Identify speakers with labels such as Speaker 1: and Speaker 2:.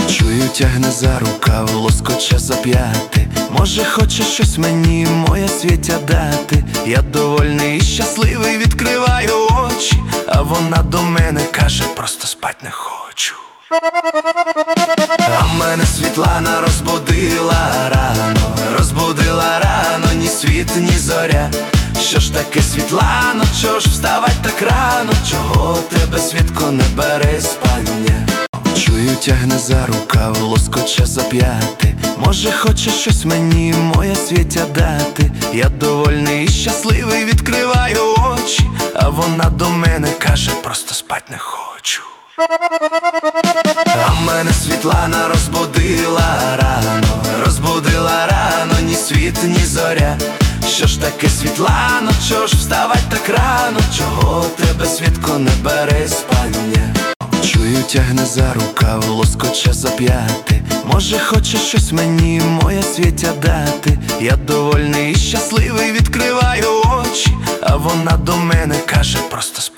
Speaker 1: Чую, тягне за рукав, лоскоче за п'яти. Може, хоче щось мені, моя Світя, дати. Я довольний і щасливий, відкриваю очі, а вона до мене каже: просто спать не хочу. А мене Світлана розбудила рано, ні світ, ні зоря. Що ж таке, Світлано, чого ж вставать так рано? Чого тебе, Світко, не бере спання? Чую, тягне за рукав, лоскоче за п'яти. Може, хоче щось мені, моя Світя, дати. Я довольний і щасливий, відкриваю очі, а вона до мене каже: просто спать не хочу. А мене Світлана розбудила рано, ні світ, ні зоря. Що ж таке, Світлано, чого ж вставать так рано? Чого тебе, Світко, не бере спання? Чую, тягне за рукав, лоскоче за п'яти. Може, хоче щось мені, моя Світя, дати. Я довольний і щасливий, відкриваю очі, а вона до мене каже: просто спать.